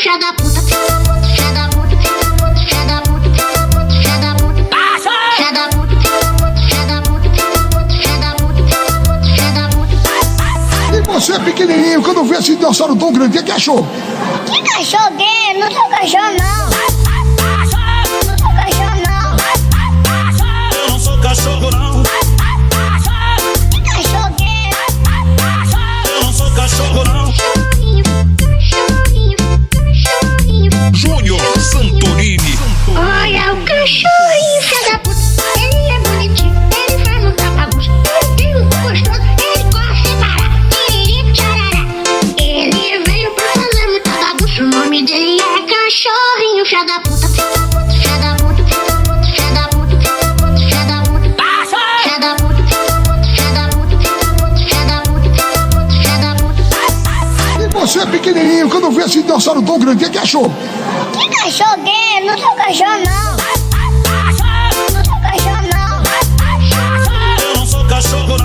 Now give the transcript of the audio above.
filha da puta, filha da puta, filha da puta, filha da puta, filha da puta, filha da puta, filha da puta, filha da puta. E você é pequenininho, quando vê esse dinossauro tão grande, o que achou? Que cachorro gay? Não sou cachorro não. Não sou cachorro não. Eu não sou cachorro não. Que cachorro gay? Eu não sou cachorro não. Júnior Santorini. Olha o cachorrinho, filha da puta. Ele é bonitinho, ele faz muita bagunça. Ele tem um gostoso, ele corre sem parar. Tiriri, tcharará. Ele veio pra fazer muita bagunça. O nome dele é cachorrinho, filha da puta. Filha da puta, filha da puta, filha da puta, filha da puta, filha da puta, filha da puta, filha da puta. E você é pequenininho, quando vê esse dinossauro tão grande, o que achou? Que cachorro gay? Não sou cachorro não. Não sou cachorro não. Eu não sou cachorro